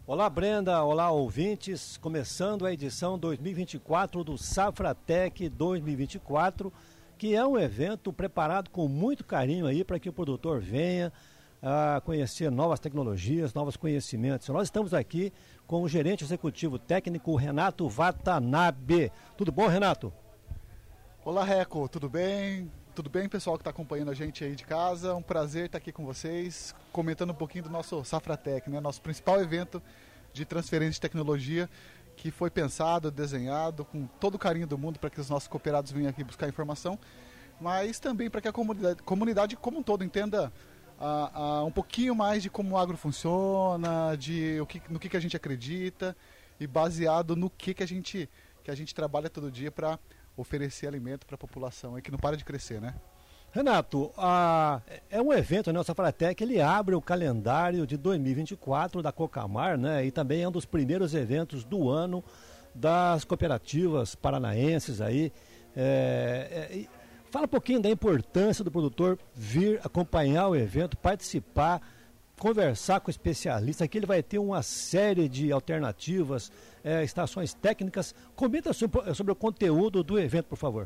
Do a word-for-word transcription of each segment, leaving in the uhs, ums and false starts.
Olá Brenda, olá ouvintes, começando a edição dois mil e vinte e quatro do Safratec dois mil e vinte e quatro, que é um evento preparado com muito carinho aí para que o produtor venha a conhecer novas tecnologias, novos conhecimentos. Nós estamos aqui com o gerente executivo técnico Renato Watanabe. Tudo bom, Renato? Olá, Reco, tudo bem? Tudo bem, pessoal que está acompanhando a gente aí de casa? Um prazer estar aqui com vocês, comentando um pouquinho do nosso Safratec, né? Nosso principal evento de transferência de tecnologia, que foi pensado, desenhado com todo o carinho do mundo para que os nossos cooperados venham aqui buscar informação, mas também para que a comunidade, comunidade como um todo entenda ah, ah, um pouquinho mais de como o agro funciona, de o que, no que, que a gente acredita e baseado no que, que, a, gente, que a gente trabalha todo dia para oferecer alimento para a população aí que não para de crescer, né? Renato, a, é um evento, né, o Safratec, ele abre o calendário de dois mil e vinte e quatro da Cocamar, né, e também é um dos primeiros eventos do ano das cooperativas paranaenses aí. É, é, fala um pouquinho da importância do produtor vir acompanhar o evento, participar, conversar com especialistas. Aqui ele vai ter uma série de alternativas, é, estações técnicas. Comenta sobre, sobre o conteúdo do evento, por favor.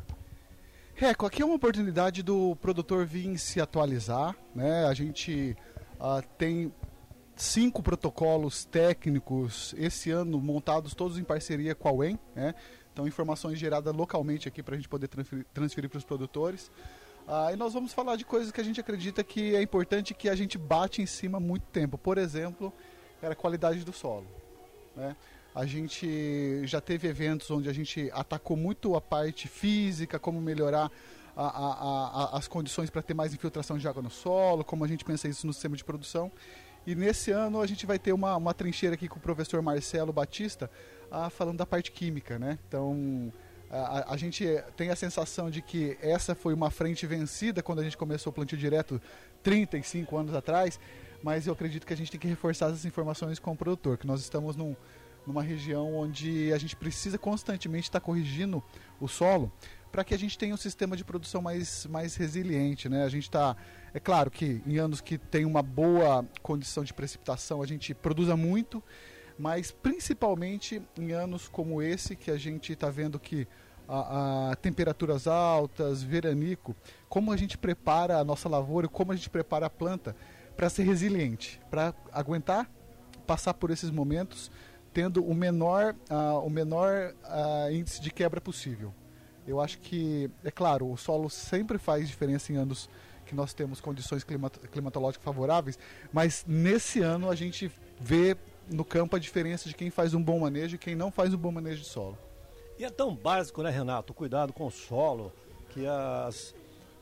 Reco, aqui é uma oportunidade do produtor vir se atualizar, né? A gente uh, tem cinco protocolos técnicos esse ano montados todos em parceria com a U E M, né? Então informações geradas localmente aqui para a gente poder transferir, transferir para os produtores. Ah, e nós vamos falar de coisas que a gente acredita que é importante que a gente bate em cima há muito tempo. Por exemplo, era a qualidade do solo, né? A gente já teve eventos onde a gente atacou muito a parte física, como melhorar a, a, a, as condições para ter mais infiltração de água no solo, como a gente pensa isso no sistema de produção. E nesse ano a gente vai ter uma, uma trincheira aqui com o professor Marcelo Batista, ah, falando da parte química, né? Então A, a gente tem a sensação de que essa foi uma frente vencida quando a gente começou o plantio direto trinta e cinco anos atrás, mas eu acredito que a gente tem que reforçar essas informações com o produtor, que nós estamos num, numa região onde a gente precisa constantemente estar corrigindo o solo para que a gente tenha um sistema de produção mais, mais resiliente, né? A gente está, é claro que em anos que tem uma boa condição de precipitação a gente produza muito, mas principalmente em anos como esse, que a gente está vendo que a, a temperaturas altas, veranico, como a gente prepara a nossa lavoura, como a gente prepara a planta para ser resiliente, para aguentar passar por esses momentos, tendo o menor, uh, o menor uh, índice de quebra possível. Eu acho que, é claro, o solo sempre faz diferença em anos que nós temos condições climat- climatológicas favoráveis, mas nesse ano a gente vê no campo a diferença de quem faz um bom manejo e quem não faz um bom manejo de solo. E é tão básico, né, Renato, o cuidado com o solo, que as,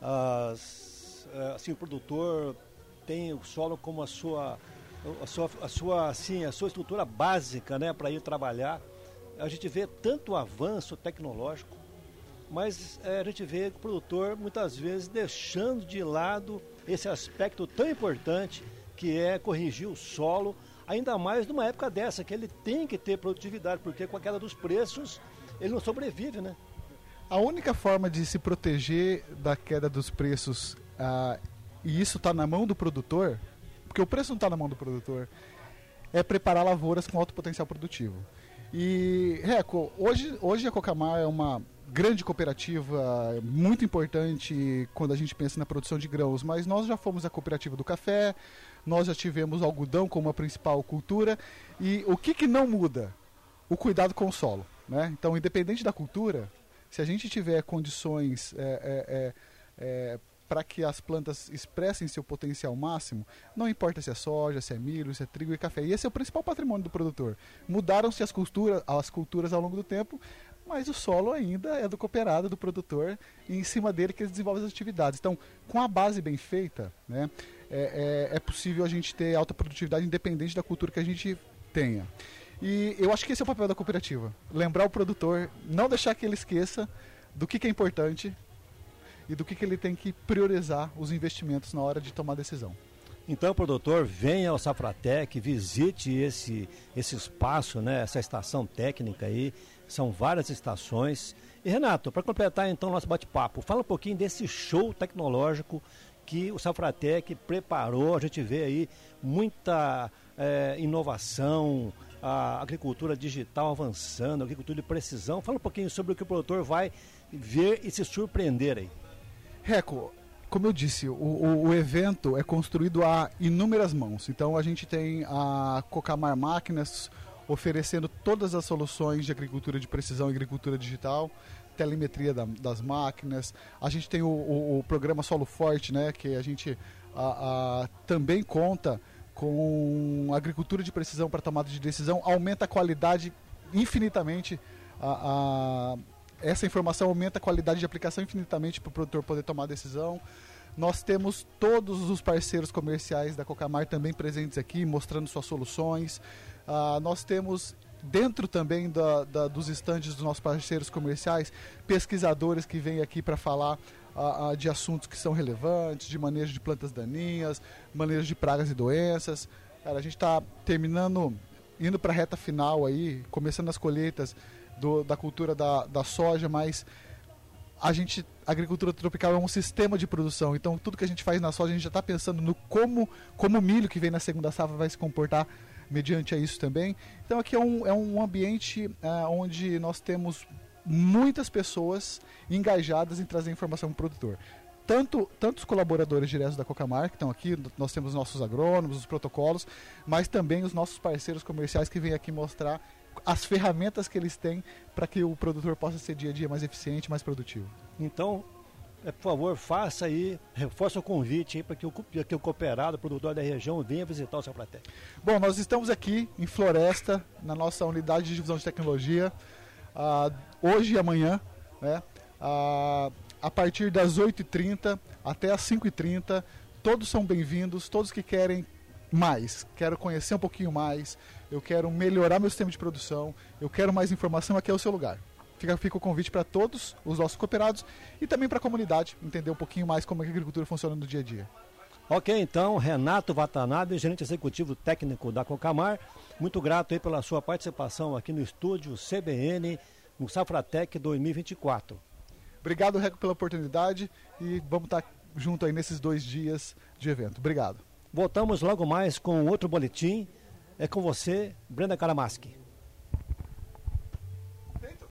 as, assim, o produtor tem o solo como a sua, a sua, a sua, assim, a sua estrutura básica, né, para ir trabalhar. A gente vê tanto avanço tecnológico, mas é, a gente vê o produtor muitas vezes deixando de lado esse aspecto tão importante que é corrigir o solo, ainda mais numa época dessa, que ele tem que ter produtividade, porque com a queda dos preços, ele não sobrevive, né? A única forma de se proteger da queda dos preços, ah, e isso está na mão do produtor, porque o preço não está na mão do produtor, é preparar lavouras com alto potencial produtivo. E, Reco, hoje, hoje a Cocamar é uma grande cooperativa, muito importante quando a gente pensa na produção de grãos, mas nós já fomos a cooperativa do café, nós já tivemos algodão como a principal cultura, e o que, que não muda? O cuidado com o solo, né? Então, independente da cultura, se a gente tiver condições é, é, é, é, para que as plantas expressem seu potencial máximo, não importa se é soja, se é milho, se é trigo e café, e esse é o principal patrimônio do produtor. Mudaram-se as culturas, as culturas ao longo do tempo, mas o solo ainda é do cooperado, do produtor, e em cima dele que ele desenvolve as atividades. Então, com a base bem feita, né, é, é, é possível a gente ter alta produtividade independente da cultura que a gente tenha. E eu acho que esse é o papel da cooperativa. Lembrar o produtor, não deixar que ele esqueça do que, que é importante e do que, que ele tem que priorizar os investimentos na hora de tomar decisão. Então, produtor, venha ao Safratec, visite esse, esse espaço, né, essa estação técnica aí, são várias estações. E Renato, para completar então o nosso bate-papo, fala um pouquinho desse show tecnológico que o Safratec preparou. A gente vê aí muita é, inovação, a agricultura digital avançando, a agricultura de precisão. Fala um pouquinho sobre o que o produtor vai ver e se surpreender aí. Reco, como eu disse, o, o, o evento é construído a inúmeras mãos. Então a gente tem a Cocamar Máquinas oferecendo todas as soluções de agricultura de precisão e agricultura digital, telemetria da, das máquinas. A gente tem o, o, o programa Solo Forte, né, que a gente a, a, também conta com agricultura de precisão para tomada de decisão, aumenta a qualidade infinitamente, a, a, essa informação aumenta a qualidade de aplicação infinitamente para o produtor poder tomar a decisão. Nós temos todos os parceiros comerciais da Cocamar também presentes aqui, mostrando suas soluções. Uh, nós temos dentro também da, da, dos estandes dos nossos parceiros comerciais, pesquisadores que vêm aqui para falar uh, uh, de assuntos que são relevantes, de manejo de plantas daninhas, manejo de pragas e doenças. Cara, a gente está terminando, indo para a reta final aí, começando as colheitas do, da cultura da, da soja, mas a gente, a agricultura tropical é um sistema de produção, então tudo que a gente faz na soja, a gente já está pensando no como, como o milho que vem na segunda safra vai se comportar mediante a isso também. Então aqui é um, é um ambiente uh, onde nós temos muitas pessoas engajadas em trazer informação para o produtor. Tanto, tanto os colaboradores diretos da Cocamar, que estão aqui, nós temos nossos agrônomos, os protocolos, mas também os nossos parceiros comerciais que vêm aqui mostrar as ferramentas que eles têm para que o produtor possa ser dia a dia mais eficiente, mais produtivo. Então, é, por favor, faça aí, reforça o convite aí para que o, que o cooperado, o produtor da região, venha visitar o Safratec. Bom, nós estamos aqui em Floresta, na nossa unidade de divisão de tecnologia, uh, hoje e amanhã, né? Uh, a partir das oito e trinta até as cinco e trinta, todos são bem-vindos, todos que querem mais, quero conhecer um pouquinho mais, eu quero melhorar meu sistema de produção, eu quero mais informação, aqui é o seu lugar. Fica, fica o convite para todos os nossos cooperados e também para a comunidade, entender um pouquinho mais como é que a agricultura funciona no dia a dia. Ok, então, Renato Watanabe, gerente executivo técnico da Cocamar, muito grato aí pela sua participação aqui no estúdio C B N, no Safratec dois mil e vinte e quatro. Obrigado, Reco, pela oportunidade e vamos estar junto aí nesses dois dias de evento. Obrigado. Voltamos logo mais com outro boletim. É com você, Brenda Karamaski.